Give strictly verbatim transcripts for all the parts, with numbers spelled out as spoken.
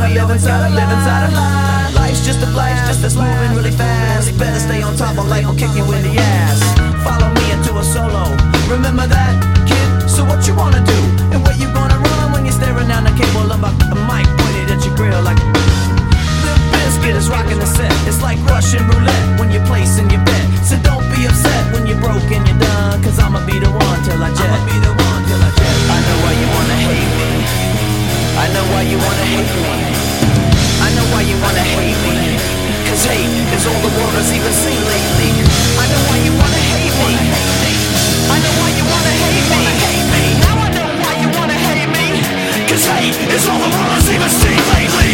gotta live inside, live inside a lie. Life's just a flash, just that's moving really fast. Better stay on top or life will kick you in the ass. Follow me into a solo, remember that, kid? So what you wanna do? And where you gonna run when you're staring down the cable of a mic pointed at your grill like Limp Bizkit is rocking the set. It's like Russian roulette when you're placing your bet. So don't be upset when you're broke and you're done, cause I'ma be the one till I jet. I'ma be the one till I jet. I know why you wanna hate me. I know why you wanna hate me. I know why you wanna hate me. Cause hate is all the world has even seen lately. I know why you wanna hate me. I know why you wanna hate me. Now I know why you wanna hate me. Cause hate is all the world has even seen lately.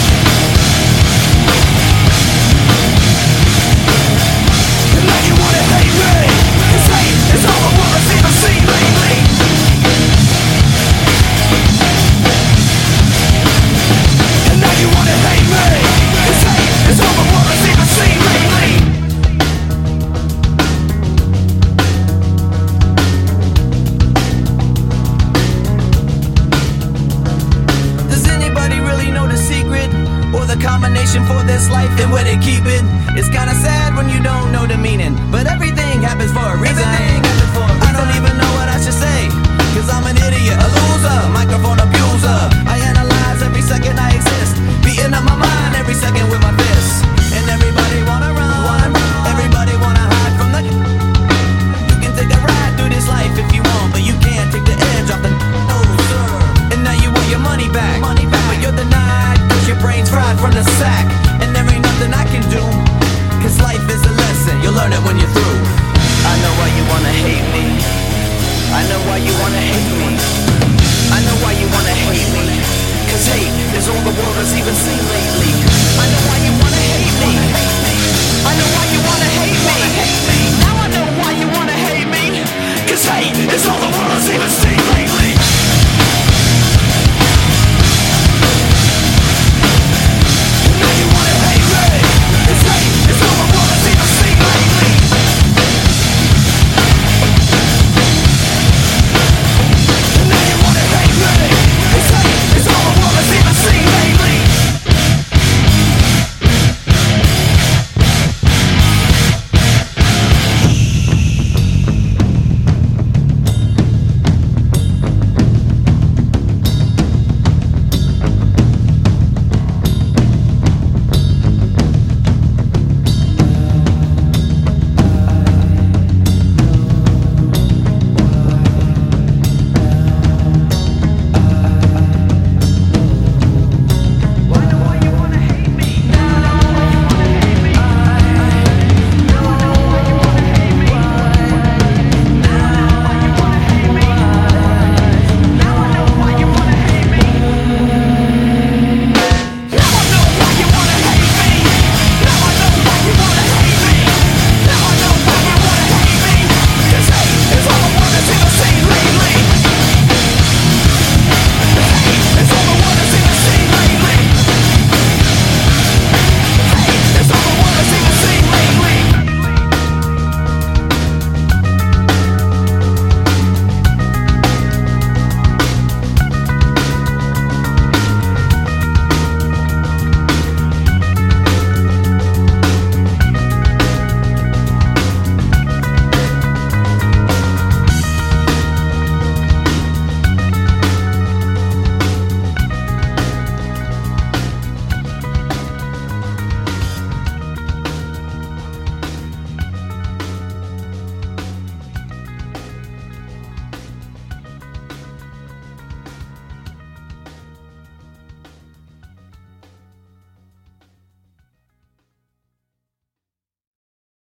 And now you wanna hate me. Cause hate is all the world has even seen lately. And now you wanna hate me. Cause hate is all the world has even seen lately. Does anybody really know the secret? Or the combination for this life and where they keep it? It's kinda sad when you don't know the meaning, but everything happens for a reason. I don't even know what I should say, cause I'm an idiot, a loser, microphone abuser. I analyze every second I exist, beating up my mind every second with my fists. And everybody wanna run, everybody wanna hide from the. You can take a ride through this life if you want, but you can't take the edge off the. No sir. And now you want your money back, money back. But you're denied, cause your brain's fried from the sack. And there ain't nothing I can do, cause life is a lesson, you'll learn it when you're through. I know why you wanna hate me. I know why you wanna hate me. I know why you wanna hate me. Cause hate is all the world has even seen lately.